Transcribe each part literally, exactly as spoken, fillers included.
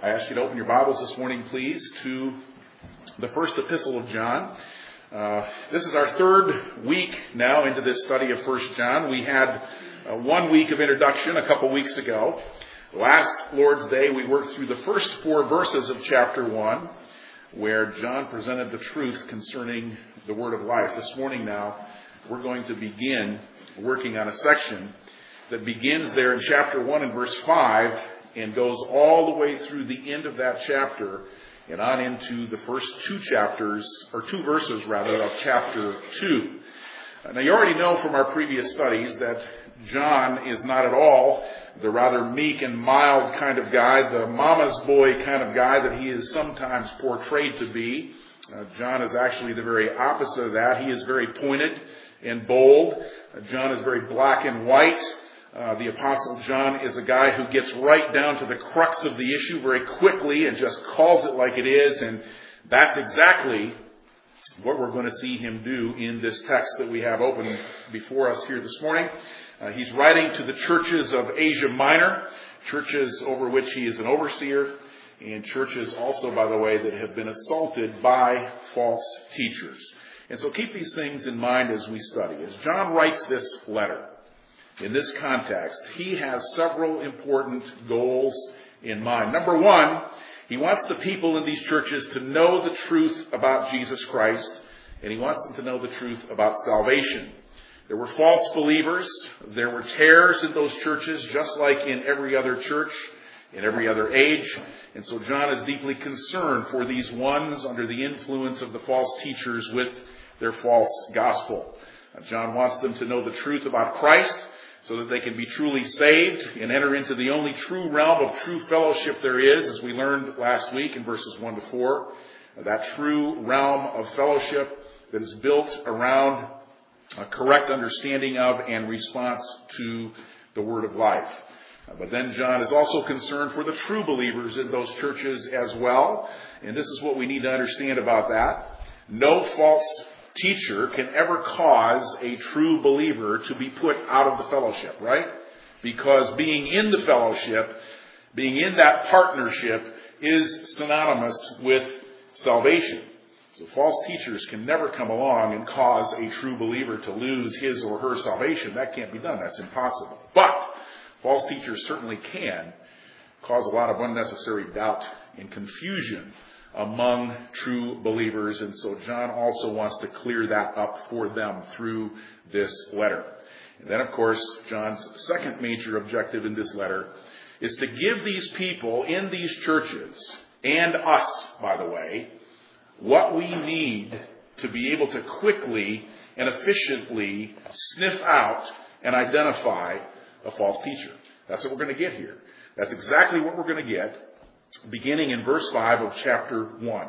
I ask you to open your Bibles this morning, please, to the first epistle of John. Uh, this is our third week now into this study of First John. We had uh, one week of introduction a couple weeks ago. Last Lord's Day, we worked through the first four verses of chapter one, where John presented the truth concerning the Word of life. This morning now, we're going to begin working on a section that begins there in chapter one and verse five and goes all the way through the end of that chapter and on into the first two chapters, or two verses rather, of chapter two. Now you already know from our previous studies that John is not at all the rather meek and mild kind of guy, the mama's boy kind of guy that he is sometimes portrayed to be. Uh, John is actually the very opposite of that. He is very pointed and bold. Uh, John is very black and white. Uh, the Apostle John is a guy who gets right down to the crux of the issue very quickly and just calls it like it is. And that's exactly what we're going to see him do in this text that we have open before us here this morning. Uh, he's writing to the churches of Asia Minor, churches over which he is an overseer, and churches also, by the way, that have been assaulted by false teachers. And so keep these things in mind as we study. As John writes this letter, in this context, he has several important goals in mind. Number one, he wants the people in these churches to know the truth about Jesus Christ, and he wants them to know the truth about salvation. There were false believers. There were tares in those churches, just like in every other church, in every other age. And so John is deeply concerned for these ones under the influence of the false teachers with their false gospel. John wants them to know the truth about Christ, so that they can be truly saved and enter into the only true realm of true fellowship there is, as we learned last week in verses one to four. That true realm of fellowship that is built around a correct understanding of and response to the Word of life. But then John is also concerned for the true believers in those churches as well. And this is what we need to understand about that. No false teacher can ever cause a true believer to be put out of the fellowship, right? Because being in the fellowship, being in that partnership is synonymous with salvation. So false teachers can never come along and cause a true believer to lose his or her salvation. That can't be done. That's impossible. But false teachers certainly can cause a lot of unnecessary doubt and confusion among true believers. And so John also wants to clear that up for them through this letter. And then, of course, John's second major objective in this letter is to give these people in these churches, and us, by the way, what we need to be able to quickly and efficiently sniff out and identify a false teacher. That's what we're going to get here. That's exactly what we're going to get beginning in verse five of chapter one.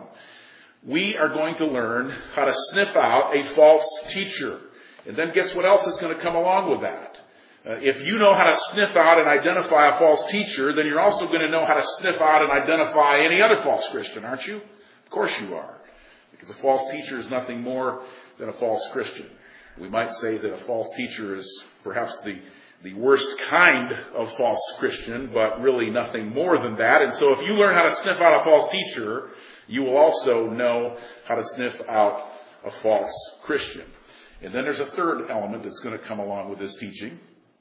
We are going to learn how to sniff out a false teacher. And then guess what else is going to come along with that? Uh, if you know how to sniff out and identify a false teacher, then you're also going to know how to sniff out and identify any other false Christian, aren't you? Of course you are. Because a false teacher is nothing more than a false Christian. We might say that a false teacher is perhaps the the worst kind of false Christian, but really nothing more than that. And so if you learn how to sniff out a false teacher, you will also know how to sniff out a false Christian. And then there's a third element that's going to come along with this teaching.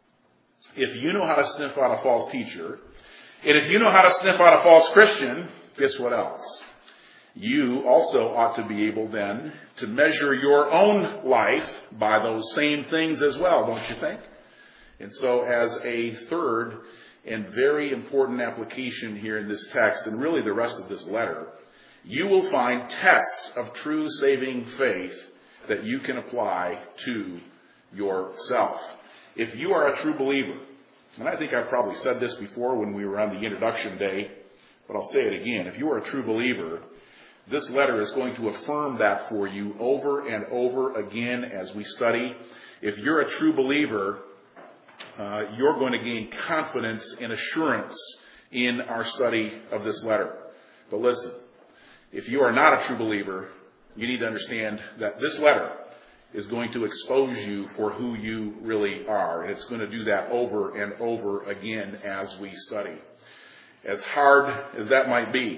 If you know how to sniff out a false teacher, and if you know how to sniff out a false Christian, guess what else? You also ought to be able then to measure your own life by those same things as well, don't you think? And so as a third and very important application here in this text, and really the rest of this letter, you will find tests of true saving faith that you can apply to yourself. If you are a true believer, and I think I've probably said this before when we were on the introduction day, but I'll say it again. If you are a true believer, this letter is going to affirm that for you over and over again as we study. If you're a true believer, Uh, you're going to gain confidence and assurance in our study of this letter. But listen, if you are not a true believer, you need to understand that this letter is going to expose you for who you really are. And it's going to do that over and over again as we study. as hard as that might be,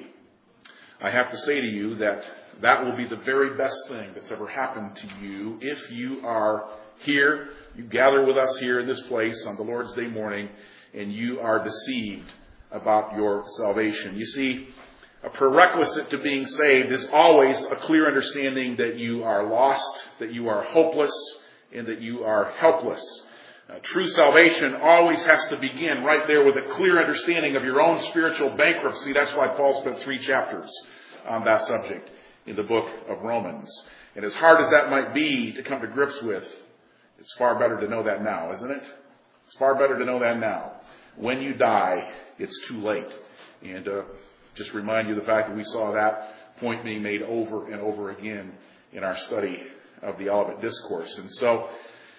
I have to say to you that that will be the very best thing that's ever happened to you if you are here, you gather with us here in this place on the Lord's Day morning, and you are deceived about your salvation. You see, a prerequisite to being saved is always a clear understanding that you are lost, that you are hopeless, and that you are helpless. Uh, true salvation always has to begin right there with a clear understanding of your own spiritual bankruptcy. That's why Paul spent three chapters on that subject in the book of Romans. And as hard as that might be to come to grips with, it's far better to know that now, isn't it? It's far better to know that now. When you die, it's too late. And uh, just remind you the fact that we saw that point being made over and over again in our study of the Olivet Discourse. And so,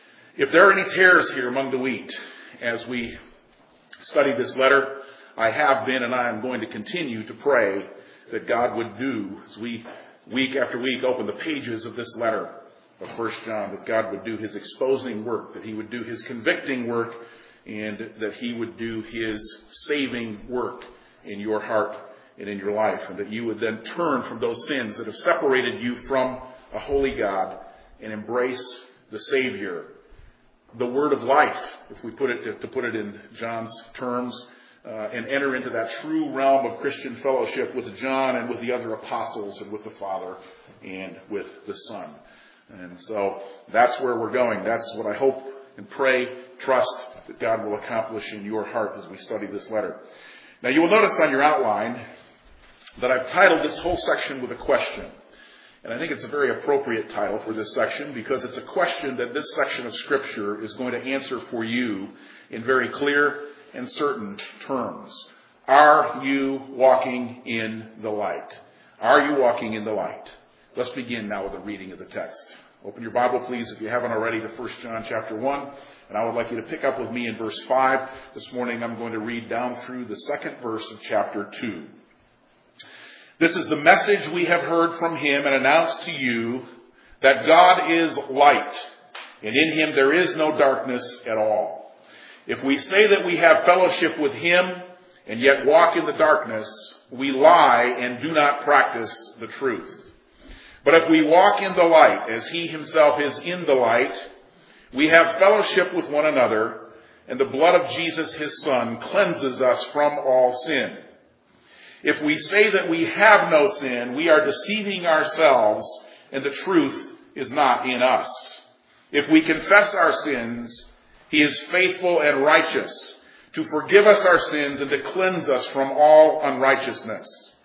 if there are any tares here among the wheat as we study this letter, I have been and I am going to continue to pray that God would do, as we week after week open the pages of this letter of First John, that God would do His exposing work, that He would do His convicting work, and that He would do His saving work in your heart and in your life, and that you would then turn from those sins that have separated you from a holy God and embrace the Savior, the Word of life, if we put it to put it in John's terms, uh, and enter into that true realm of Christian fellowship with John and with the other apostles and with the Father and with the Son. And so that's where we're going. That's what I hope and pray, trust that God will accomplish in your heart as we study this letter. Now you will notice on your outline that I've titled this whole section with a question. And I think it's a very appropriate title for this section because it's a question that this section of Scripture is going to answer for you in very clear and certain terms. Are you walking in the light? Are you walking in the light? Let's begin now with a reading of the text. Open your Bible, please, if you haven't already, to First John chapter one. And I would like you to pick up with me in verse five. This morning I'm going to read down through the second verse of chapter two. This is the message we have heard from Him and announced to you, that God is light, and in Him there is no darkness at all. If we say that we have fellowship with Him and yet walk in the darkness, we lie and do not practice the truth. But if we walk in the light, as He Himself is in the light, we have fellowship with one another, and the blood of Jesus His Son cleanses us from all sin. If we say that we have no sin, we are deceiving ourselves, and the truth is not in us. If we confess our sins, He is faithful and righteous to forgive us our sins and to cleanse us from all unrighteousness.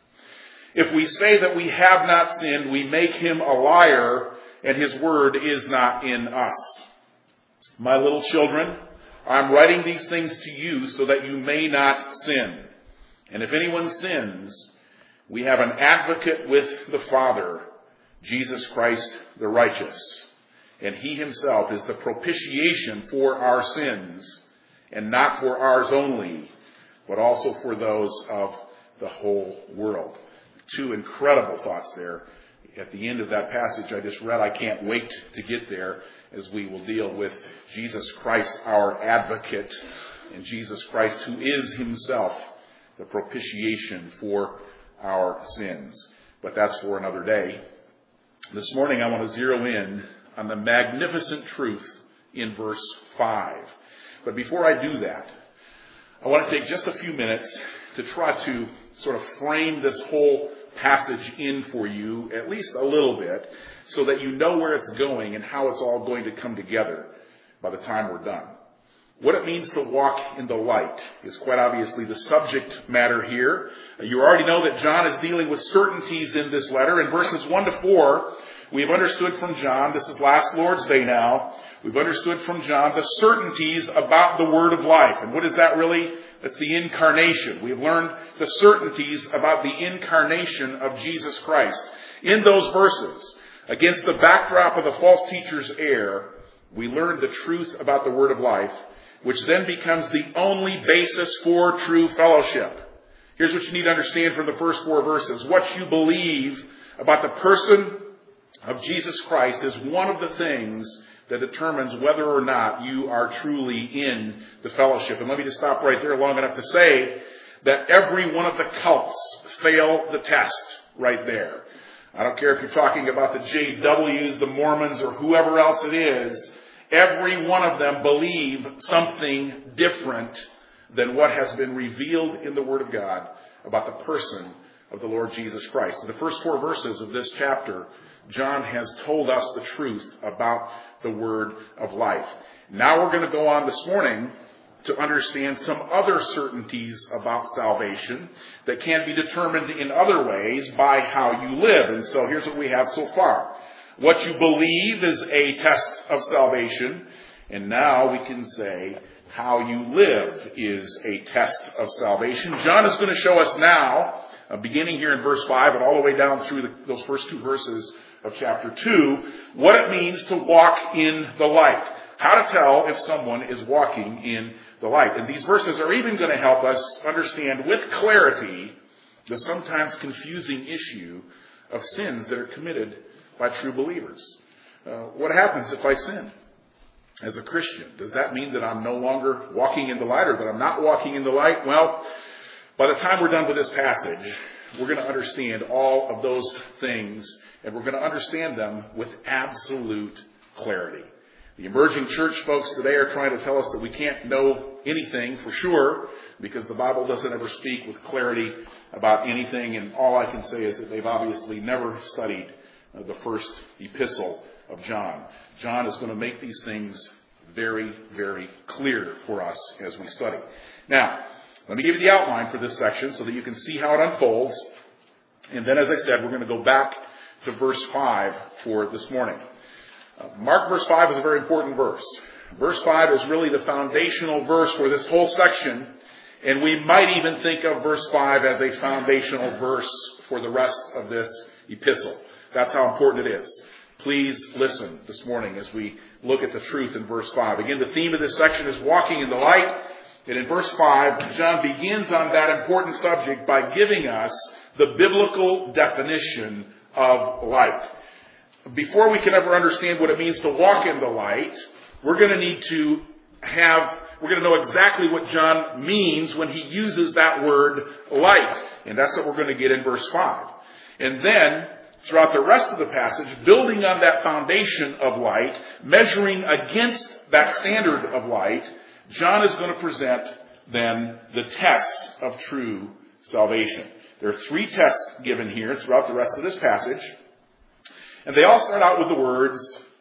If we say that we have not sinned, we make Him a liar, and His word is not in us. My little children, I'm writing these things to you so that you may not sin. And if anyone sins, we have an advocate with the Father, Jesus Christ the righteous. And He Himself is the propitiation for our sins, and not for ours only, but also for those of the whole world. Two incredible thoughts there at the end of that passage I just read. I can't wait to get there as we will deal with Jesus Christ, our advocate, and Jesus Christ who is Himself the propitiation for our sins. But that's for another day. This morning I want to zero in on the magnificent truth in verse five. But before I do that, I want to take just a few minutes to try to sort of frame this whole passage in for you, at least a little bit, so that you know where it's going and how it's all going to come together by the time we're done. What it means to walk in the light is quite obviously the subject matter here. You already know that John is dealing with certainties in this letter. In verses one to four, we've understood from John, this is last Lord's Day now, we've understood from John the certainties about the word of life. And what is that really? That's the incarnation. We've learned the certainties about the incarnation of Jesus Christ. In those verses, against the backdrop of the false teacher's error, we learned the truth about the word of life, which then becomes the only basis for true fellowship. Here's what you need to understand from the first four verses. What you believe about the person of Jesus Christ is one of the things that determines whether or not you are truly in the fellowship. And let me just stop right there long enough to say that every one of the cults fail the test right there. I don't care if you're talking about the J Ws, the Mormons, or whoever else it is. Every one of them believe something different than what has been revealed in the Word of God about the person of the Lord Jesus Christ. In the first four verses of this chapter, John has told us the truth about the word of life. Now we're going to go on this morning to understand some other certainties about salvation that can be determined in other ways by how you live. And so here's what we have so far. What you believe is a test of salvation. And now we can say how you live is a test of salvation. John is going to show us now, uh, beginning here in verse five and all the way down through the, those first two verses of chapter two, what it means to walk in the light. How to tell if someone is walking in the light. And these verses are even going to help us understand with clarity the sometimes confusing issue of sins that are committed by true believers. Uh, what happens if I sin as a Christian? Does that mean that I'm no longer walking in the light or that I'm not walking in the light? Well, by the time we're done with this passage, we're going to understand all of those things, and we're going to understand them with absolute clarity. The emerging church folks today are trying to tell us that we can't know anything for sure because the Bible doesn't ever speak with clarity about anything, and all I can say is that they've obviously never studied uh, the first epistle of John. John is going to make these things very, very clear for us as we study. Now, let me give you the outline for this section so that you can see how it unfolds, and then, as I said, we're going to go back to verse five for this morning. Uh, mark verse five is a very important verse. Verse five is really the foundational verse for this whole section, and we might even think of verse five as a foundational verse for the rest of this epistle. That's how important it is. Please listen this morning as we look at the truth in verse five. Again, the theme of this section is walking in the light, and in verse five, John begins on that important subject by giving us the biblical definition of light. Before we can ever understand what it means to walk in the light, we're going to need to have, we're going to know exactly what John means when he uses that word light. And that's what we're going to get in verse five. And then, throughout the rest of the passage, building on that foundation of light, measuring against that standard of light, John is going to present then the tests of true salvation. There are three tests given here throughout the rest of this passage. And they all start out with the words,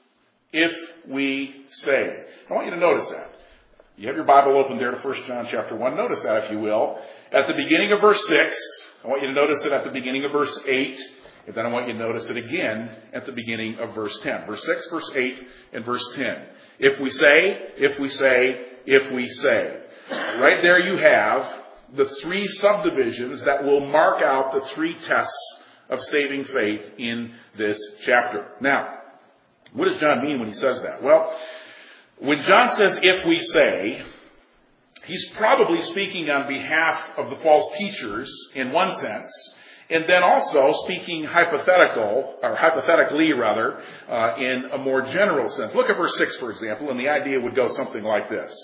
if we say. I want you to notice that. You have your Bible open there to First John chapter one. Notice that, if you will. At the beginning of verse six, I want you to notice it at the beginning of verse eight. And then I want you to notice it again at the beginning of verse ten. Verse six, verse eight, and verse ten. If we say, if we say, if we say. Right there you have the three subdivisions that will mark out the three tests of saving faith in this chapter. Now, what does John mean when he says that? Well, when John says, if we say, he's probably speaking on behalf of the false teachers in one sense, and then also speaking hypothetical, or hypothetically rather, uh, in a more general sense. Look at verse six, for example, and the idea would go something like this.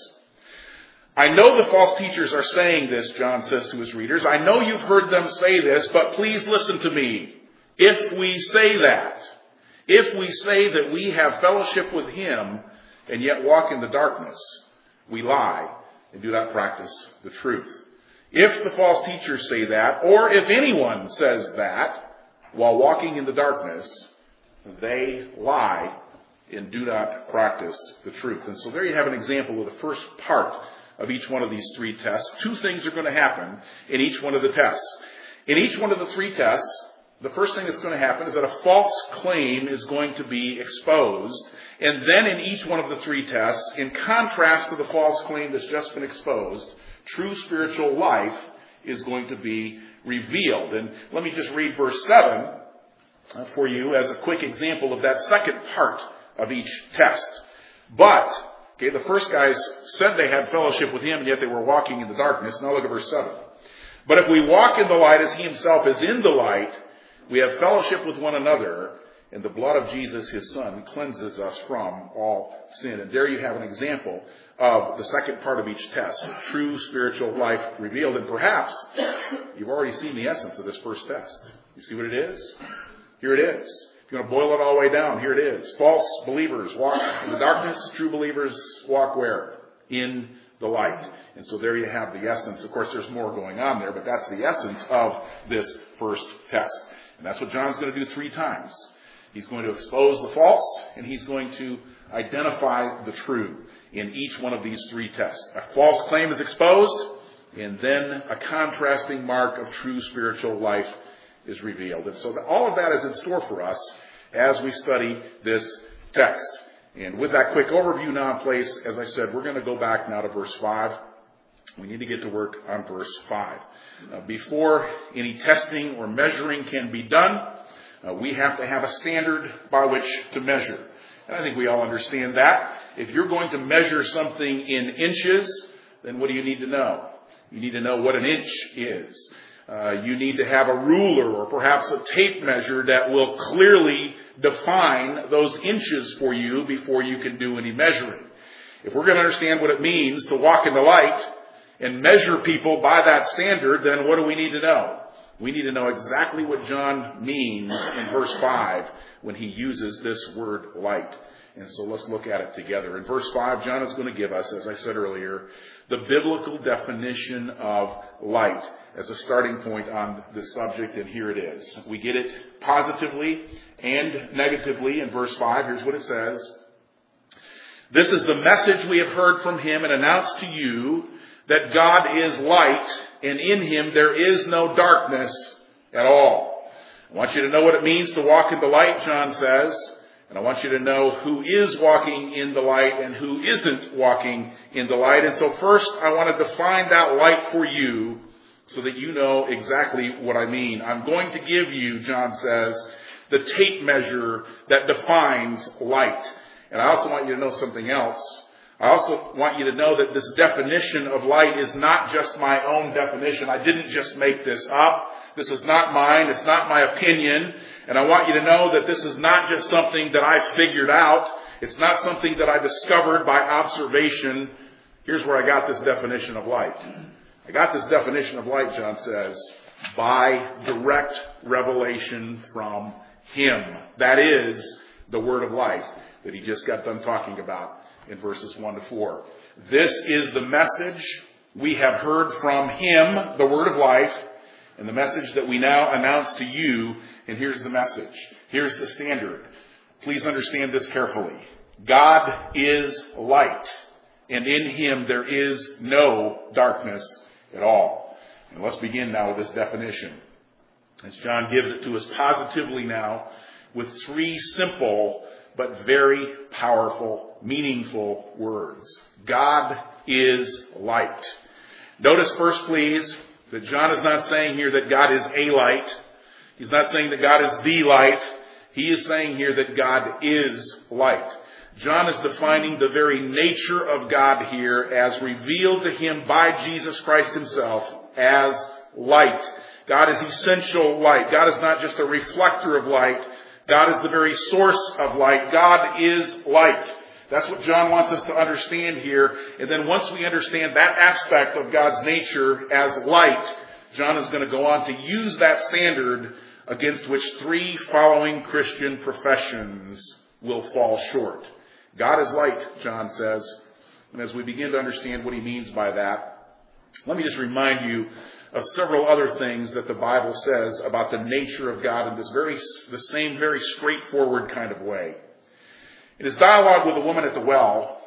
I know the false teachers are saying this, John says to his readers. I know you've heard them say this, but please listen to me. If we say that, if we say that we have fellowship with him and yet walk in the darkness, we lie and do not practice the truth. If the false teachers say that, or if anyone says that while walking in the darkness, they lie and do not practice the truth. And so there you have an example of the first part of each one of these three tests. Two things are going to happen in each one of the tests. In each one of the three tests, the first thing that's going to happen is that a false claim is going to be exposed. And then in each one of the three tests, in contrast to the false claim that's just been exposed, true spiritual life is going to be revealed. And let me just read verse seven for you as a quick example of that second part of each test. But, okay, the first guys said they had fellowship with him, and yet they were walking in the darkness. Now look at verse seven. But if we walk in the light as he himself is in the light, we have fellowship with one another, and the blood of Jesus, his son, cleanses us from all sin. And there you have an example of the second part of each test, true spiritual life revealed. And perhaps you've already seen the essence of this first test. You see what it is? Here it is. If you want to boil it all the way down, here it is. False believers walk in the darkness. True believers walk where? In the light. And so there you have the essence. Of course, there's more going on there, but that's the essence of this first test. And that's what John's going to do three times. He's going to expose the false, and he's going to identify the true in each one of these three tests. A false claim is exposed, and then a contrasting mark of true spiritual life is revealed. And so all of that is in store for us as we study this text. And with that quick overview now in place, as I said, we're going to go back now to verse five. We need to get to work on verse five. Uh, before any testing or measuring can be done, uh, we have to have a standard by which to measure. And I think we all understand that. If you're going to measure something in inches, then what do you need to know? You need to know what an inch is. Uh, you need to have a ruler or perhaps a tape measure that will clearly define those inches for you before you can do any measuring. If we're going to understand what it means to walk in the light and measure people by that standard, then what do we need to know? We need to know exactly what John means in verse five when he uses this word light. And so let's look at it together. In verse five, John is going to give us, as I said earlier, the biblical definition of light as a starting point on this subject, and here it is. We get it positively and negatively in verse five. Here's what it says. This is the message we have heard from him and announced to you, that God is light, and in him there is no darkness at all. I want you to know what it means to walk in the light, John says. And I want you to know who is walking in the light and who isn't walking in the light. And so first, I want to define that light for you so that you know exactly what I mean. I'm going to give you, John says, the tape measure that defines light. And I also want you to know something else. I also want you to know that this definition of light is not just my own definition. I didn't just make this up. This is not mine. It's not my opinion. And I want you to know that this is not just something that I figured out. It's not something that I discovered by observation. Here's where I got this definition of light. I got this definition of light, John says, by direct revelation from him. That is the word of light that he just got done talking about in verses one to four. This is the message we have heard from him, the word of life, and the message that we now announce to you. And here's the message. Here's the standard. Please understand this carefully. God is light, and in him there is no darkness at all. And let's begin now with this definition, as John gives it to us positively now with three simple but very powerful, meaningful words. God is light. Notice first, please, that John is not saying here that God is a light. He's not saying that God is the light. He is saying here that God is light. John is defining the very nature of God here as revealed to him by Jesus Christ himself as light. God is essential light. God is not just a reflector of light. God is the very source of light. God is light. That's what John wants us to understand here. And then once we understand that aspect of God's nature as light, John is going to go on to use that standard against which three following Christian professions will fall short. God is light, John says. And as we begin to understand what he means by that, let me just remind you of several other things that the Bible says about the nature of God in this very, the same very straightforward kind of way. In his dialogue with the woman at the well,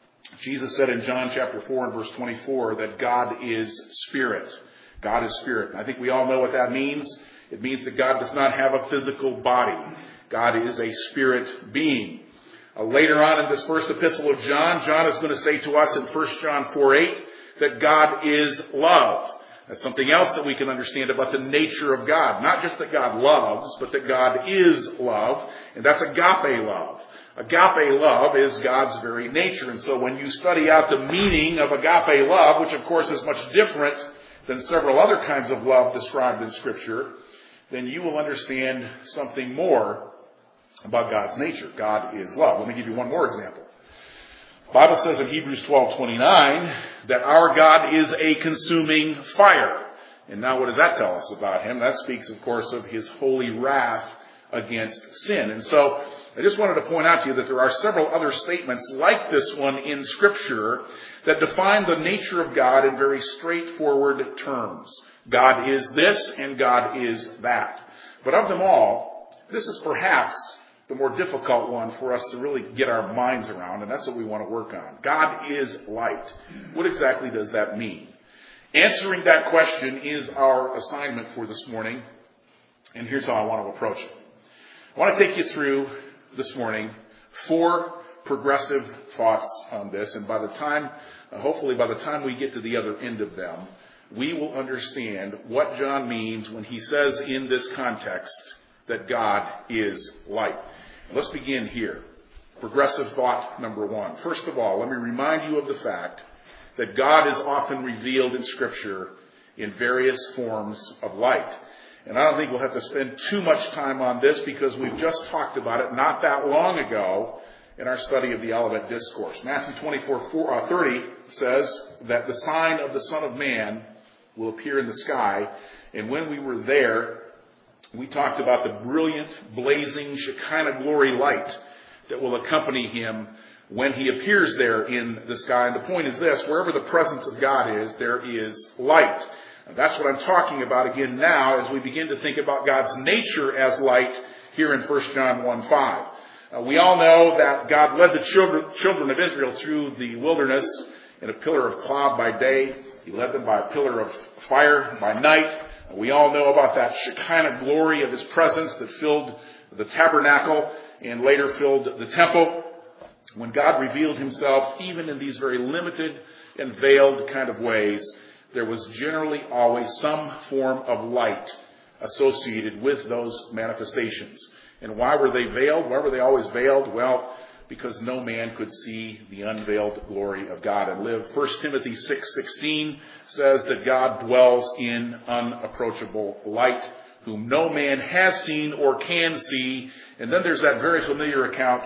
Jesus said in John chapter four and verse twenty-four that God is spirit. God is spirit. And I think we all know what that means. It means that God does not have a physical body. God is a spirit being. Uh, later on in this first epistle of John, John is going to say to us in First John four eight that God is love. That's something else that we can understand about the nature of God. Not just that God loves, but that God is love. And that's agape love. Agape love is God's very nature. And so when you study out the meaning of agape love, which of course is much different than several other kinds of love described in Scripture, then you will understand something more about God's nature. God is love. Let me give you one more example. The Bible says in Hebrews twelve twenty-nine that our God is a consuming fire. And now what does that tell us about him? That speaks, of course, of his holy wrath against sin. And so I just wanted to point out to you that there are several other statements like this one in Scripture that define the nature of God in very straightforward terms. God is this and God is that. But of them all, this is perhaps the more difficult one for us to really get our minds around, and that's what we want to work on. God is light. What exactly does that mean? Answering that question is our assignment for this morning, and here's how I want to approach it. I want to take you through this morning four progressive thoughts on this, and by the time, uh, hopefully by the time we get to the other end of them, we will understand what John means when he says in this context that God is light. Let's begin here. Progressive thought number one. First of all, let me remind you of the fact that God is often revealed in Scripture in various forms of light. And I don't think we'll have to spend too much time on this because we've just talked about it not that long ago in our study of the Olivet Discourse. Matthew twenty-four thirty says that the sign of the Son of Man will appear in the sky. And when we were there, we talked about the brilliant, blazing Shekinah glory light that will accompany him when he appears there in the sky. And the point is this: wherever the presence of God is, there is light. And that's what I'm talking about again now as we begin to think about God's nature as light here in First John one five. Uh, we all know that God led the children, children of Israel through the wilderness in a pillar of cloud by day. He led them by a pillar of fire by night. We all know about that Shekinah glory of his presence that filled the tabernacle and later filled the temple. When God revealed himself, even in these very limited and veiled kind of ways, there was generally always some form of light associated with those manifestations. And why were they veiled? Why were they always veiled? Well, because no man could see the unveiled glory of God and live. First Timothy six sixteen says that God dwells in unapproachable light, whom no man has seen or can see. And then there's that very familiar account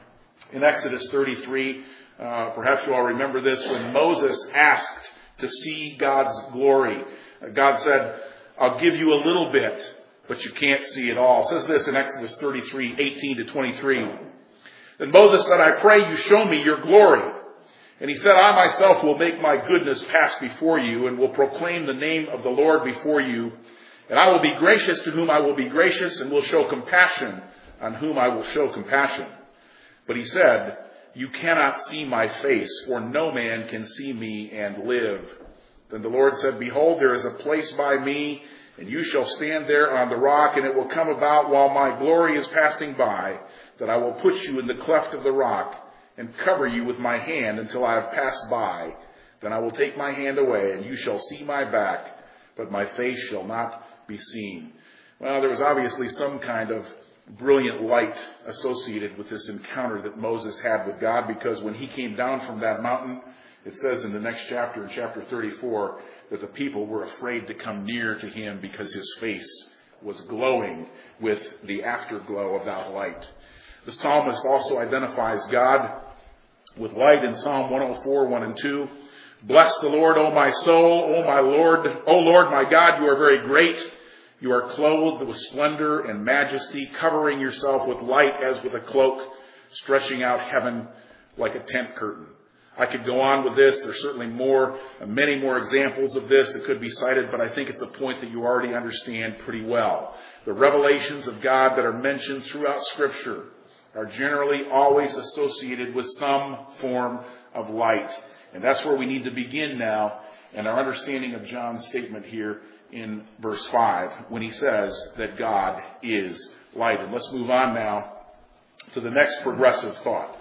in Exodus thirty-three. Uh, perhaps you all remember this, when Moses asked to see God's glory. Uh, God said, I'll give you a little bit, but you can't see it all. It says this in Exodus thirty-three eighteen to twenty-three. Then Moses said, I pray you show me your glory. And he said, I myself will make my goodness pass before you and will proclaim the name of the Lord before you. And I will be gracious to whom I will be gracious and will show compassion on whom I will show compassion. But he said, you cannot see my face, for no man can see me and live. Then the Lord said, behold, there is a place by me, and you shall stand there on the rock, and it will come about while my glory is passing by, that I will put you in the cleft of the rock and cover you with my hand until I have passed by. Then I will take my hand away, and you shall see my back, but my face shall not be seen. Well, there was obviously some kind of brilliant light associated with this encounter that Moses had with God, because when he came down from that mountain, it says in the next chapter, in chapter thirty-four, that the people were afraid to come near to him because his face was glowing with the afterglow of that light. The psalmist also identifies God with light in Psalm one oh four, one and two. Bless the Lord, O my soul, O my Lord, O Lord my God, you are very great. You are clothed with splendor and majesty, covering yourself with light as with a cloak, stretching out heaven like a tent curtain. I could go on with this. There's certainly more, many more examples of this that could be cited, but I think it's a point that you already understand pretty well. The revelations of God that are mentioned throughout Scripture are generally always associated with some form of light. And that's where we need to begin now in our understanding of John's statement here in verse five, when he says that God is light. And let's move on now to the next progressive thought.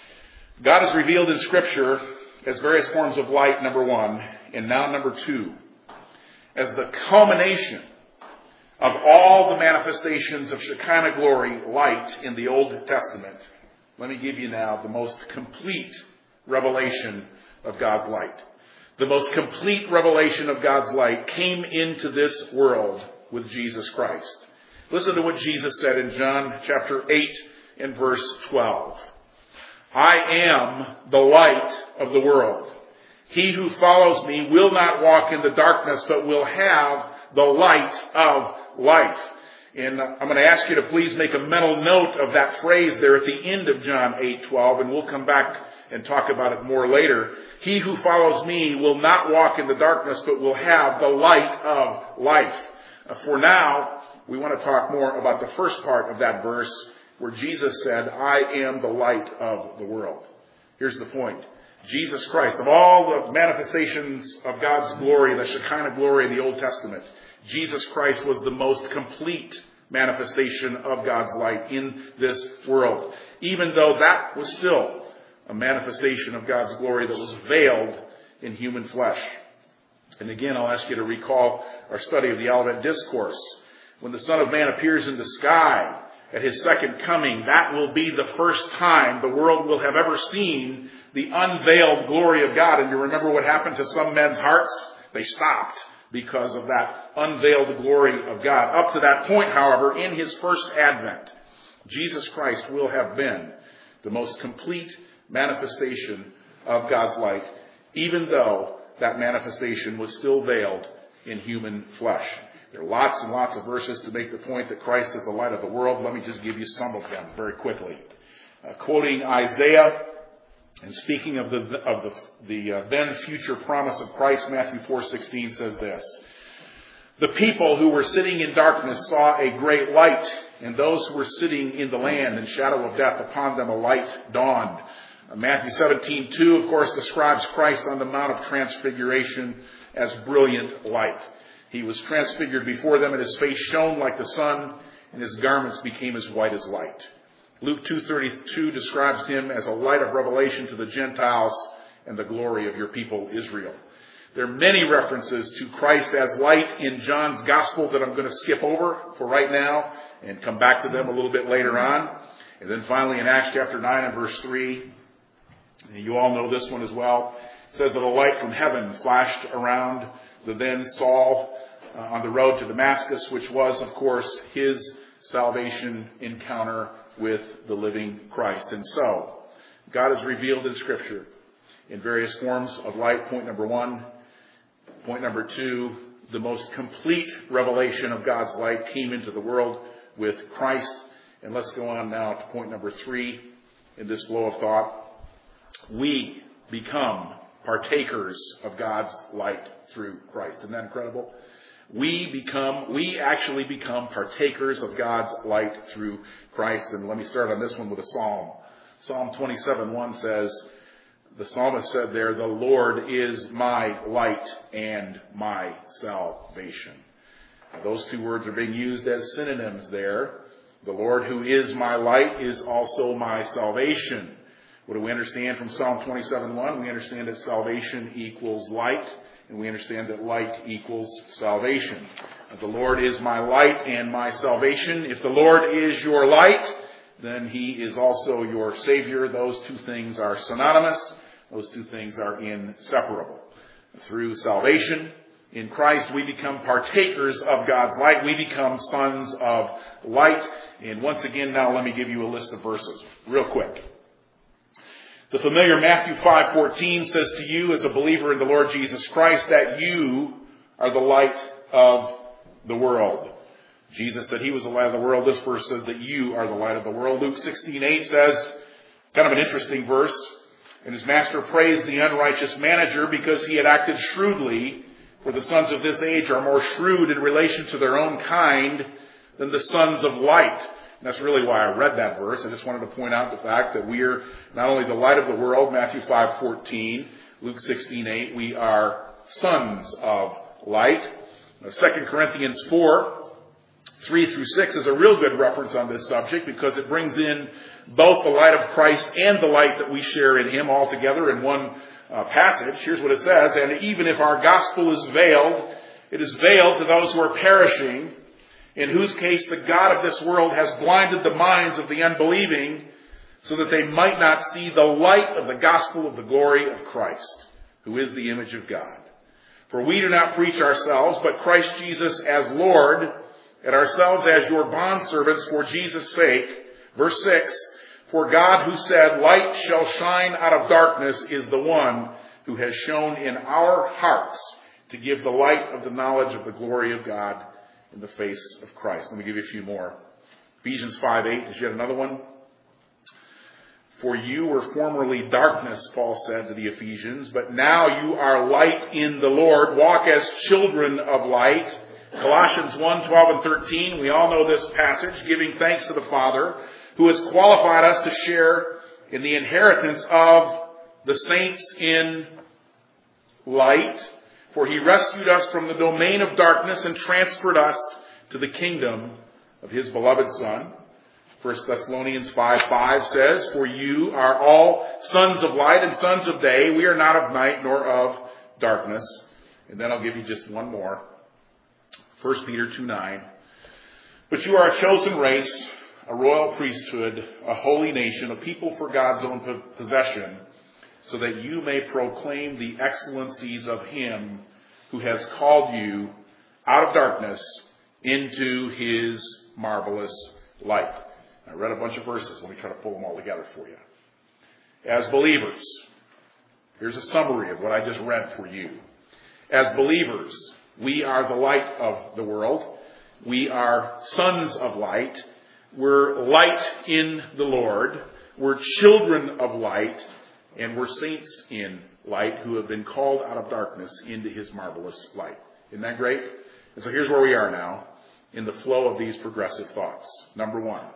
God is revealed in Scripture as various forms of light, number one, and now number two, as the culmination of all the manifestations of Shekinah glory, light in the Old Testament. Let me give you now the most complete revelation of God's light. The most complete revelation of God's light came into this world with Jesus Christ. Listen to what Jesus said in John chapter eight and verse twelve. I am the light of the world. He who follows me will not walk in the darkness, but will have the light of life. And I'm going to ask you to please make a mental note of that phrase there at the end of John eight twelve, and we'll come back and talk about it more later. He who follows me will not walk in the darkness, but will have the light of life. For now, we want to talk more about the first part of that verse where Jesus said, I am the light of the world. Here's the point. Jesus Christ, of all the manifestations of God's glory, the Shekinah glory in the Old Testament, Jesus Christ was the most complete manifestation of God's light in this world. Even though that was still a manifestation of God's glory that was veiled in human flesh. And again, I'll ask you to recall our study of the Olivet Discourse. When the Son of Man appears in the sky at his second coming, that will be the first time the world will have ever seen the unveiled glory of God. And you remember what happened to some men's hearts? They stopped because of that unveiled glory of God. Up to that point, however, in his first advent, Jesus Christ will have been the most complete manifestation of God's light, even though that manifestation was still veiled in human flesh. There are lots and lots of verses to make the point that Christ is the light of the world. Let me just give you some of them very quickly. Uh, quoting Isaiah and speaking of the of the, the uh, then future promise of Christ, Matthew four sixteen says this: the people who were sitting in darkness saw a great light, and those who were sitting in the land and shadow of death, upon them a light dawned. Uh, Matthew seventeen two, of course, describes Christ on the Mount of Transfiguration as brilliant light. He was transfigured before them, and his face shone like the sun, and his garments became as white as light. Luke two thirty-two describes him as a light of revelation to the Gentiles and the glory of your people Israel. There are many references to Christ as light in John's Gospel that I'm going to skip over for right now and come back to them a little bit later on. And then finally in Acts chapter nine and verse three, and you all know this one as well, it says that a light from heaven flashed around the then Saul uh, on the road to Damascus, which was, of course, his salvation encounter with the living Christ. And so, God is revealed in Scripture in various forms of light, point number one. Point number two, the most complete revelation of God's light came into the world with Christ. And let's go on now to point number three in this flow of thought. We become partakers of God's light through Christ. Isn't that incredible? We become, we actually become partakers of God's light through Christ. And let me start on this one with a psalm. Psalm twenty-seven one says, the psalmist said there, the Lord is my light and my salvation. Now, those two words are being used as synonyms there. The Lord who is my light is also my salvation. What do we understand from Psalm twenty-seven one? We understand that salvation equals light, and we understand that light equals salvation. The Lord is my light and my salvation. If the Lord is your light, then He is also your Savior. Those two things are synonymous. Those two things are inseparable. Through salvation in Christ, we become partakers of God's light. We become sons of light. And once again, now let me give you a list of verses real quick. The familiar Matthew five fourteen says to you as a believer in the Lord Jesus Christ that you are the light of the world. Jesus said He was the light of the world. This verse says that you are the light of the world. Luke sixteen eight says, kind of an interesting verse, and his master praised the unrighteous manager because he had acted shrewdly, for the sons of this age are more shrewd in relation to their own kind than the sons of light. And that's really why I read that verse. I just wanted to point out the fact that we are not only the light of the world, Matthew five fourteen, Luke sixteen eight, we are sons of light. Now, Second Corinthians four, three through six is a real good reference on this subject because it brings in both the light of Christ and the light that we share in Him all together in one uh, passage. Here's what it says, and even if our gospel is veiled, it is veiled to those who are perishing, in whose case the God of this world has blinded the minds of the unbelieving so that they might not see the light of the gospel of the glory of Christ, who is the image of God. For we do not preach ourselves, but Christ Jesus as Lord, and ourselves as your bondservants for Jesus' sake. Verse six, For God, who said, light shall shine out of darkness, is the one who has shone in our hearts to give the light of the knowledge of the glory of God in the face of Christ. Let me give you a few more. Ephesians five eight is yet another one. For you were formerly darkness, Paul said to the Ephesians, but now you are light in the Lord. Walk as children of light. Colossians one twelve and thirteen, we all know this passage, giving thanks to the Father, who has qualified us to share in the inheritance of the saints in light. For he rescued us from the domain of darkness and transferred us to the kingdom of his beloved Son. First Thessalonians five five says, for you are all sons of light and sons of day. We are not of night nor of darkness. And then I'll give you just one more. First Peter two nine. But you are a chosen race, a royal priesthood, a holy nation, a people for God's own possession, so that you may proclaim the excellencies of him who has called you out of darkness into his marvelous light. I read a bunch of verses. Let me try to pull them all together for you. As believers, here's a summary of what I just read for you. As believers, we are the light of the world. We are sons of light. We're light in the Lord. We're children of light. And we're saints in light who have been called out of darkness into his marvelous light. Isn't that great? And so here's where we are now in the flow of these progressive thoughts. Number one,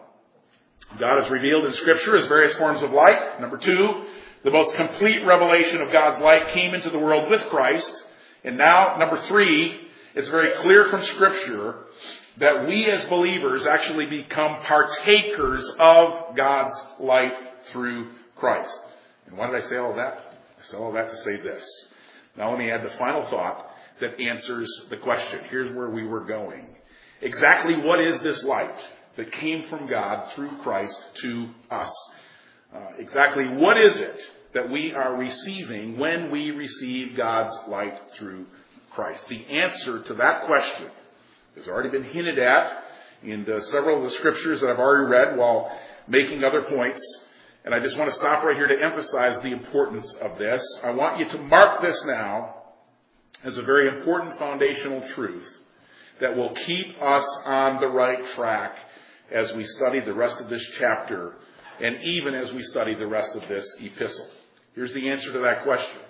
God is revealed in Scripture as various forms of light. Number two, the most complete revelation of God's light came into the world with Christ. And now, number three, it's very clear from Scripture that we as believers actually become partakers of God's light through Christ. And why did I say all of that? I said all of that to say this. Now let me add the final thought that answers the question. Here's where we were going. Exactly what is this light that came from God through Christ to us? Uh, exactly what is it that we are receiving when we receive God's light through Christ? The answer to that question has already been hinted at in the, several of the scriptures that I've already read while making other points. And I just want to stop right here to emphasize the importance of this. I want you to mark this now as a very important foundational truth that will keep us on the right track as we study the rest of this chapter and even as we study the rest of this epistle. Here's the answer to that question.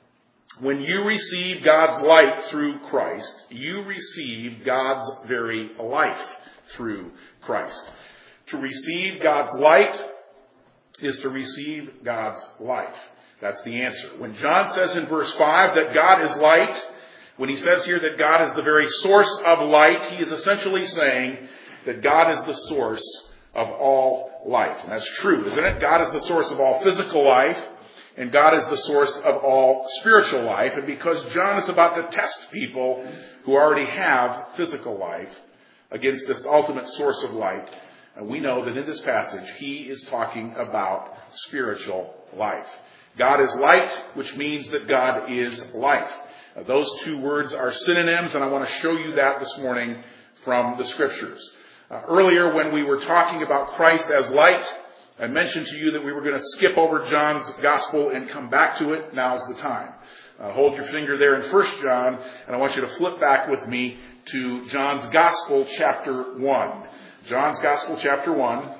When you receive God's light through Christ, you receive God's very life through Christ. To receive God's light is to receive God's life. That's the answer. When John says in verse five that God is light, when he says here that God is the very source of light, he is essentially saying that God is the source of all life. And that's true, isn't it? God is the source of all physical life, and God is the source of all spiritual life. And because John is about to test people who already have physical life against this ultimate source of light, and we know that in this passage, he is talking about spiritual life. God is light, which means that God is life. Uh, those two words are synonyms, and I want to show you that this morning from the Scriptures. Uh, earlier, when we were talking about Christ as light, I mentioned to you that we were going to skip over John's Gospel and come back to it. Now's the time. Uh, hold your finger there in First John, and I want you to flip back with me to John's Gospel, chapter one. John's Gospel, chapter one,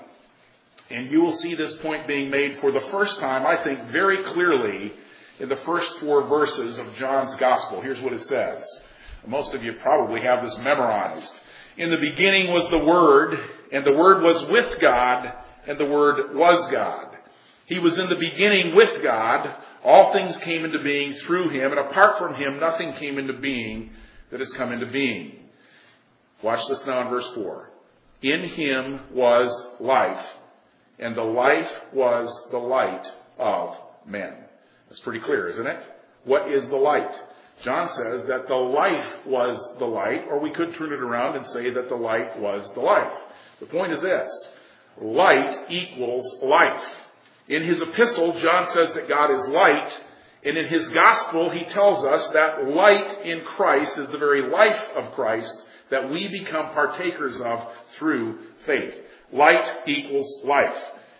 and you will see this point being made for the first time, I think, very clearly in the first four verses of John's Gospel. Here's what it says. Most of you probably have this memorized. In the beginning was the Word, and the Word was with God, and the Word was God. He was in the beginning with God. All things came into being through him, and apart from him, nothing came into being that has come into being. Watch this now in verse four. In him was life, and the life was the light of men. That's pretty clear, isn't it? What is the light? John says that the life was the light, or we could turn it around and say that the light was the life. The point is this. Light equals life. In his epistle, John says that God is light, and in his gospel, he tells us that light in Christ is the very life of Christ that we become partakers of through faith. Light equals life.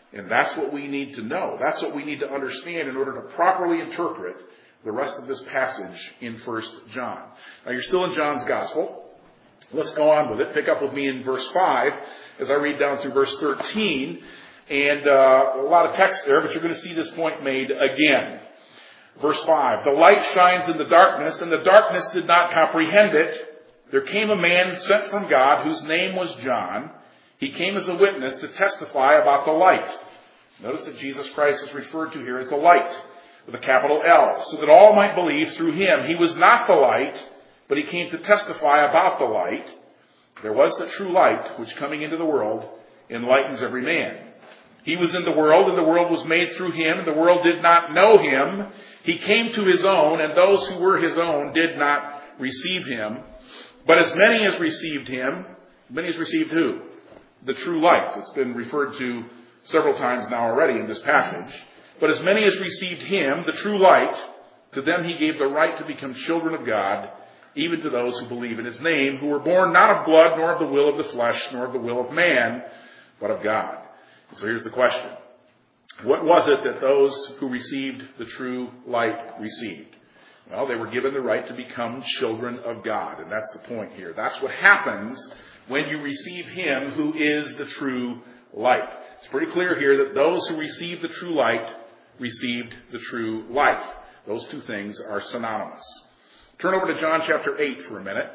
And that's what we need to know. That's what we need to understand in order to properly interpret the rest of this passage in First John. Now, you're still in John's Gospel. Let's go on with it. Pick up with me in verse five as I read down through verse thirteen. And uh, a lot of text there, but you're going to see this point made again. Verse five, the light shines in the darkness, and the darkness did not comprehend it. There came a man sent from God whose name was John. He came as a witness to testify about the light. Notice that Jesus Christ is referred to here as the light, with a capital L, so that all might believe through him. He was not the light, but he came to testify about the light. There was the true light, which coming into the world enlightens every man. He was in the world, and the world was made through him, and the world did not know him. He came to his own, and those who were his own did not receive him. But as many as received him, many as received who? The true light. It's been referred to several times now already in this passage. But as many as received him, the true light, to them he gave the right to become children of God, even to those who believe in his name, who were born not of blood, nor of the will of the flesh, nor of the will of man, but of God. So here's the question. What was it that those who received the true light received? Well, they were given the right to become children of God. And that's the point here. That's what happens when you receive him who is the true light. It's pretty clear here that those who received the true light received the true life. Those two things are synonymous. Turn over to John chapter eight for a minute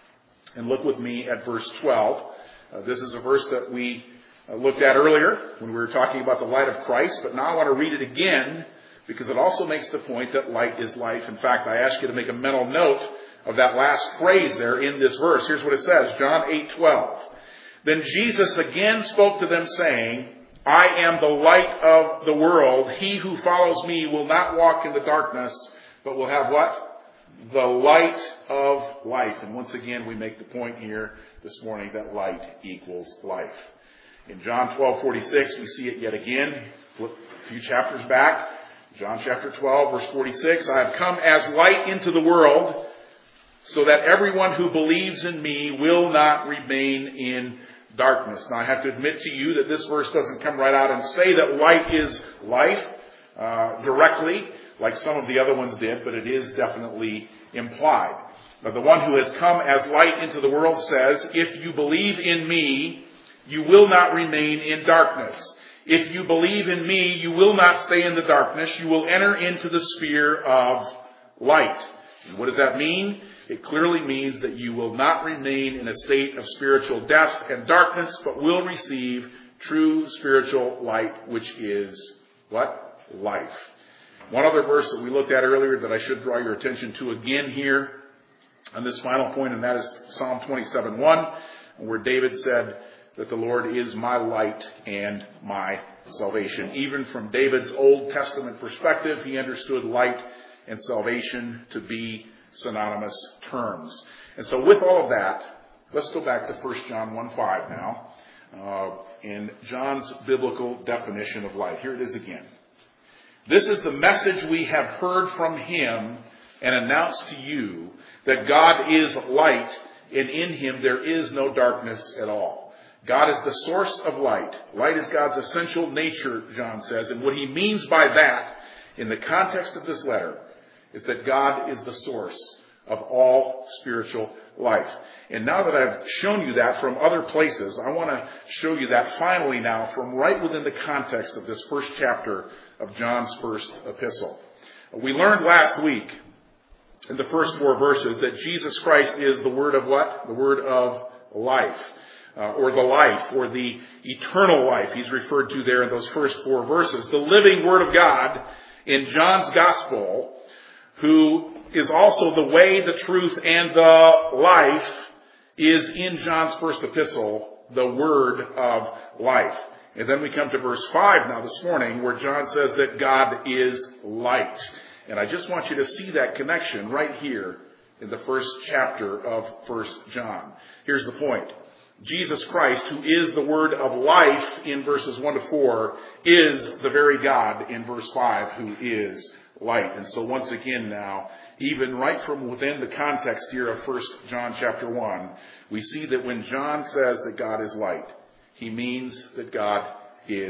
and look with me at verse twelve. Uh, this is a verse that we uh, looked at earlier when we were talking about the light of Christ, but now I want to read it again because it also makes the point that light is life. In fact, I ask you to make a mental note of that last phrase there in this verse. Here's what it says, John eight twelve. Then Jesus again spoke to them, saying, I am the light of the world. He who follows me will not walk in the darkness, but will have what? The light of life. And once again, we make the point here this morning that light equals life. In John twelve forty-six, we see it yet again. Flip a few chapters back. John chapter twelve, verse forty-six, I have come as light into the world, so that everyone who believes in me will not remain in darkness. Now, I have to admit to you that this verse doesn't come right out and say that light is life uh, directly, like some of the other ones did, but it is definitely implied. But the one who has come as light into the world says, if you believe in me, you will not remain in darkness. If you believe in me, you will not stay in the darkness. You will enter into the sphere of light. And what does that mean? It clearly means that you will not remain in a state of spiritual death and darkness, but will receive true spiritual light, which is what? Life. One other verse that we looked at earlier that I should draw your attention to again here on this final point, and that is Psalm twenty-seven one, where David said that the Lord is my light and my salvation. Even from David's Old Testament perspective, he understood light and salvation to be synonymous terms. And so with all of that, let's go back to First John one five now, uh, in John's biblical definition of light. Here it is again. This is the message we have heard from him and announced to you, that God is light, and in him there is no darkness at all. God is the source of light. Light is God's essential nature, John says. And what he means by that, in the context of this letter, is that God is the source of all spiritual life. And now that I've shown you that from other places, I want to show you that finally now from right within the context of this first chapter of John's first epistle. We learned last week in the first four verses that Jesus Christ is the word of what? The word of life. Uh, or the life, or the eternal life he's referred to there in those first four verses. The living Word of God in John's Gospel, who is also the way, the truth, and the life, is in John's first epistle, the Word of life. And then we come to verse five now this morning, where John says that God is light. And I just want you to see that connection right here in the first chapter of First John. Here's the point. Jesus Christ, who is the word of life in verses one to four, is the very God in verse five who is light. And so once again now, even right from within the context here of First John chapter one, we see that when John says that God is light, he means that God is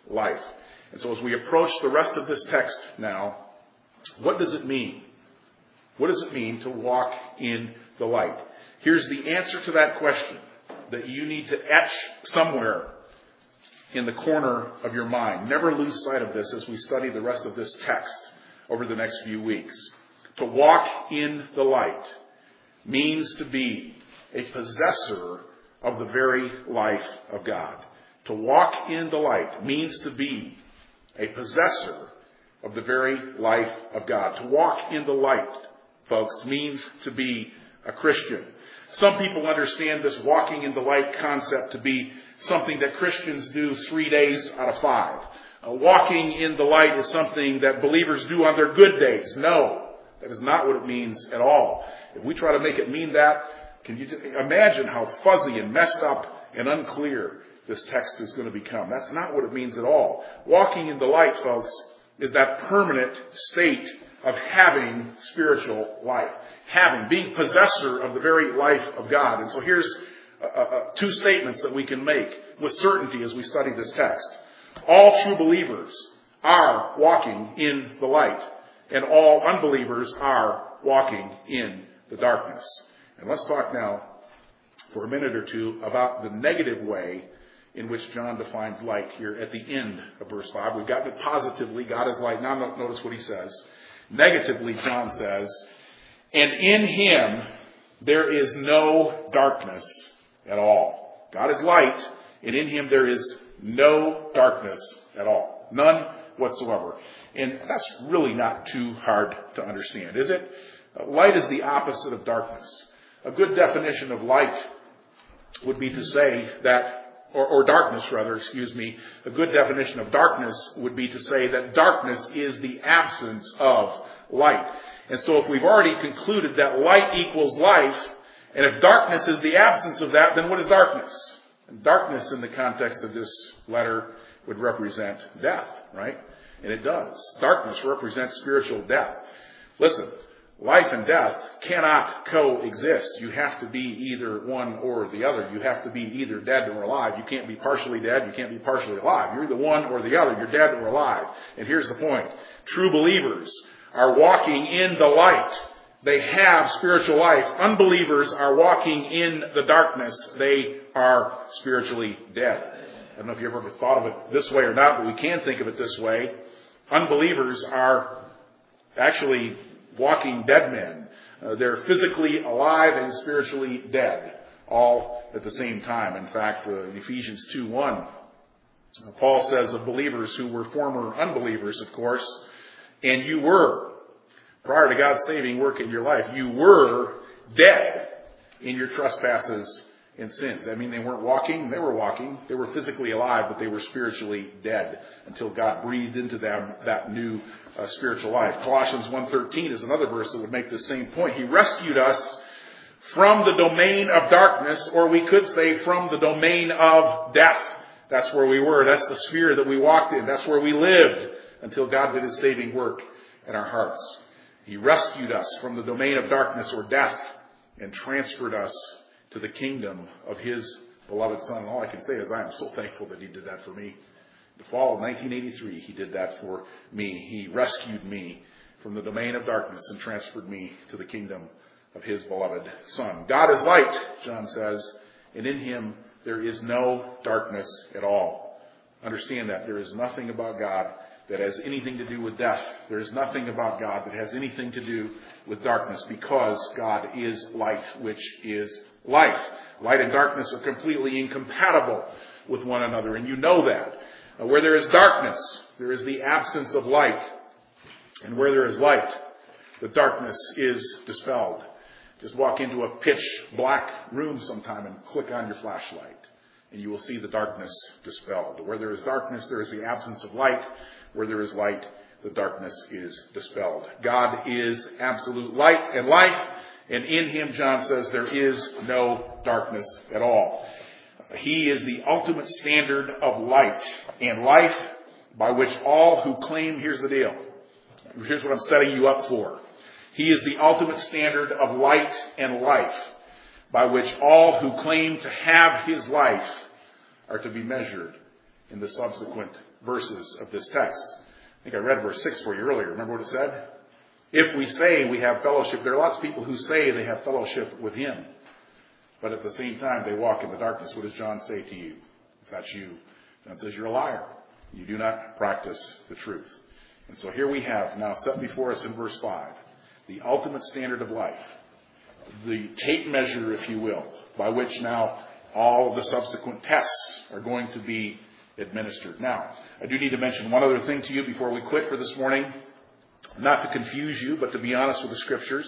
life. And so as we approach the rest of this text now, what does it mean? What does it mean to walk in the light? Here's the answer to that question that you need to etch somewhere in the corner of your mind. Never lose sight of this as we study the rest of this text over the next few weeks. To walk in the light means to be a possessor of the very life of God. To walk in the light means to be a possessor of the very life of God. To walk in the light, folks, means to be a Christian. Some people understand this walking in the light concept to be something that Christians do three days out of five. Uh, walking in the light is something that believers do on their good days. No, that is not what it means at all. If we try to make it mean that, can you t- imagine how fuzzy and messed up and unclear this text is going to become? That's not what it means at all. Walking in the light, folks, is that permanent state of having spiritual life. Having, being possessor of the very life of God. And so here's uh, uh, two statements that we can make with certainty as we study this text. All true believers are walking in the light, and all unbelievers are walking in the darkness. And let's talk now for a minute or two about the negative way in which John defines light here at the end of verse five. We've gotten it positively, God is light. Now notice what he says. Negatively, John says, and in him there is no darkness at all. God is light, and in him there is no darkness at all. None whatsoever. And that's really not too hard to understand, is it? Light is the opposite of darkness. A good definition of light would be to say that, or, or darkness rather, excuse me, a good definition of darkness would be to say that darkness is the absence of light. And so if we've already concluded that light equals life, and if darkness is the absence of that, then what is darkness? And darkness in the context of this letter would represent death, right? And it does. Darkness represents spiritual death. Listen, life and death cannot coexist. You have to be either one or the other. You have to be either dead or alive. You can't be partially dead. You can't be partially alive. You're either one or the other. You're dead or alive. And here's the point. True believers are walking in the light. They have spiritual life. Unbelievers are walking in the darkness. They are spiritually dead. I don't know if you ever thought of it this way or not, but we can think of it this way. Unbelievers are actually walking dead men. Uh, they're physically alive and spiritually dead, all at the same time. In fact, uh, in Ephesians two one, uh, Paul says of believers who were former unbelievers, of course, and you were, prior to God's saving work in your life, you were dead in your trespasses and sins. I mean, they weren't walking, they were walking. They were physically alive, but they were spiritually dead until God breathed into them that new uh, spiritual life. Colossians one thirteen is another verse that would make the same point. He rescued us from the domain of darkness, or we could say from the domain of death. That's where we were. That's the sphere that we walked in. That's where we lived until God did his saving work in our hearts. He rescued us from the domain of darkness or death and transferred us to the kingdom of his beloved Son. And all I can say is I am so thankful that he did that for me. The fall of nineteen eighty-three, he did that for me. He rescued me from the domain of darkness and transferred me to the kingdom of his beloved Son. God is light, John says, and in him there is no darkness at all. Understand that. There is nothing about God that has anything to do with death. There is nothing about God that has anything to do with darkness, because God is light, which is life. Light and darkness are completely incompatible with one another, and you know that. Uh, where there is darkness, there is the absence of light. And where there is light, the darkness is dispelled. Just walk into a pitch black room sometime and click on your flashlight, and you will see the darkness dispelled. Where there is darkness, there is the absence of light. Where there is light, the darkness is dispelled. God is absolute light and life, and in him, John says, there is no darkness at all. He is the ultimate standard of light and life by which all who claim, here's the deal. Here's what I'm setting you up for. He is the ultimate standard of light and life by which all who claim to have his life are to be measured in the subsequent verses of this text. I think I read verse six for you earlier. Remember what it said? If we say we have fellowship, there are lots of people who say they have fellowship with him, but at the same time they walk in the darkness. What does John say to you? If that's you, John says you're a liar. You do not practice the truth. And so here we have now set before us in verse five, the ultimate standard of life, the tape measure, if you will, by which now all of the subsequent tests are going to be administered. Now, I do need to mention one other thing to you before we quit for this morning, not to confuse you, but to be honest with the Scriptures.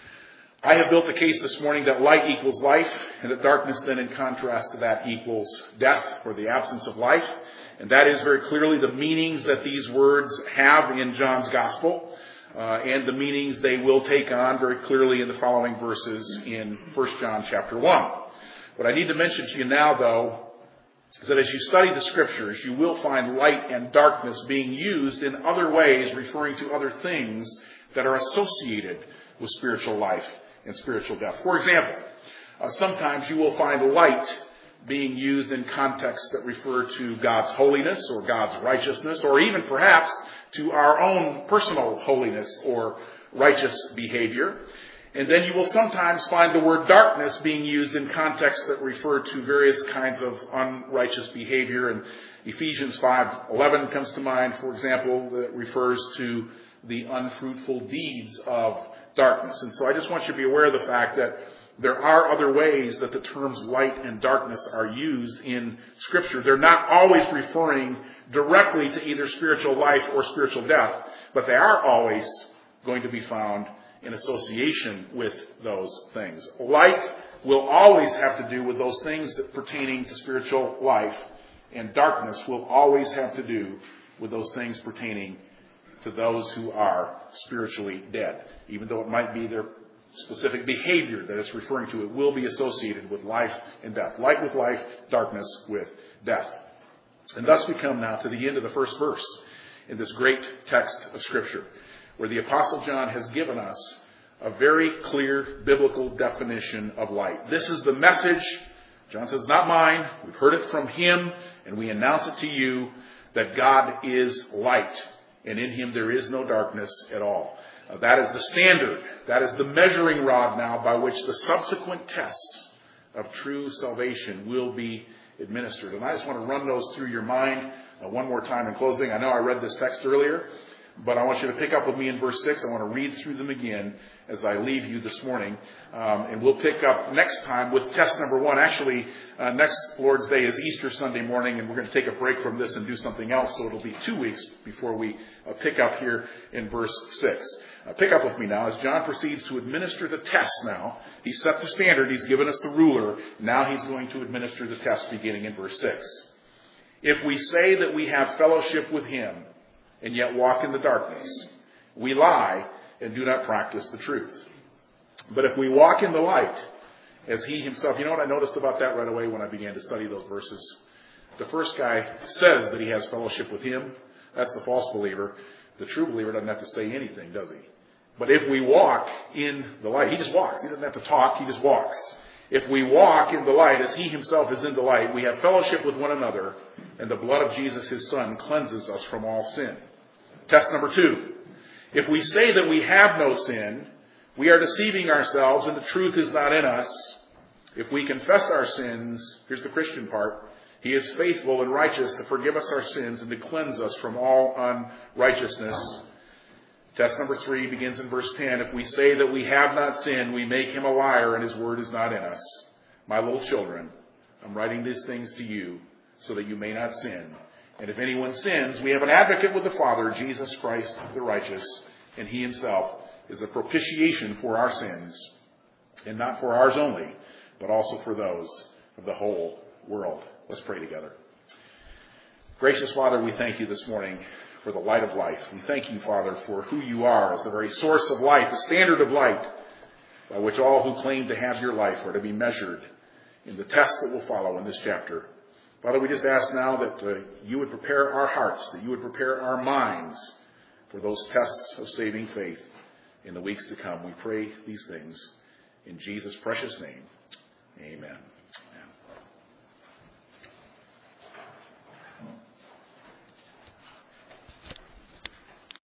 I have built the case this morning that light equals life, and that darkness then in contrast to that equals death, or the absence of life. And that is very clearly the meanings that these words have in John's Gospel, uh, and the meanings they will take on very clearly in the following verses in First John chapter one. What I need to mention to you now, though, is that as you study the Scriptures, you will find light and darkness being used in other ways, referring to other things that are associated with spiritual life and spiritual death. For example, uh, sometimes you will find light being used in contexts that refer to God's holiness or God's righteousness, or even perhaps to our own personal holiness or righteous behavior. And then you will sometimes find the word darkness being used in contexts that refer to various kinds of unrighteous behavior. And Ephesians five eleven comes to mind, for example, that refers to the unfruitful deeds of darkness. And so I just want you to be aware of the fact that there are other ways that the terms light and darkness are used in Scripture. They're not always referring directly to either spiritual life or spiritual death, but they are always going to be found in association with those things. Light will always have to do with those things that pertaining to spiritual life, and darkness will always have to do with those things pertaining to those who are spiritually dead. Even though it might be their specific behavior that it's referring to, it will be associated with life and death. Light with life, darkness with death. And thus we come now to the end of the first verse in this great text of Scripture, where the Apostle John has given us a very clear biblical definition of light. This is the message, John says, not mine. We've heard it from him, and we announce it to you, that God is light, and in him there is no darkness at all. Uh, that is the standard. That is the measuring rod now by which the subsequent tests of true salvation will be administered. And I just want to run those through your mind uh, one more time in closing. I know I read this text earlier, but I want you to pick up with me in verse six. I want to read through them again as I leave you this morning. Um, and we'll pick up next time with test number one. Actually, uh, next Lord's Day is Easter Sunday morning, and we're going to take a break from this and do something else. So it'll be two weeks before we uh, pick up here in verse six. Uh, pick up with me now as John proceeds to administer the test now. He's set the standard. He's given us the ruler. Now he's going to administer the test beginning in verse six. If we say that we have fellowship with him and yet walk in the darkness, we lie and do not practice the truth. But if we walk in the light, as he himself, you know what I noticed about that right away when I began to study those verses? The first guy says that he has fellowship with him. That's the false believer. The true believer doesn't have to say anything, does he? But if we walk in the light, he just walks. He doesn't have to talk, he just walks. If we walk in the light as he himself is in the light, we have fellowship with one another, and the blood of Jesus, his Son, cleanses us from all sin. Test number two. If we say that we have no sin, we are deceiving ourselves and the truth is not in us. If we confess our sins, here's the Christian part, he is faithful and righteous to forgive us our sins and to cleanse us from all unrighteousness. Test number three begins in verse ten. If we say that we have not sinned, we make him a liar and his word is not in us. My little children, I'm writing these things to you so that you may not sin. And if anyone sins, we have an advocate with the Father, Jesus Christ the righteous, and he himself is a propitiation for our sins, and not for ours only, but also for those of the whole world. Let's pray together. Gracious Father, we thank you this morning for the light of life. We thank you, Father, for who you are as the very source of light, the standard of light, by which all who claim to have your life are to be measured in the test that will follow in this chapter. Father, we just ask now that uh, you would prepare our hearts, that you would prepare our minds for those tests of saving faith in the weeks to come. We pray these things in Jesus' precious name. Amen.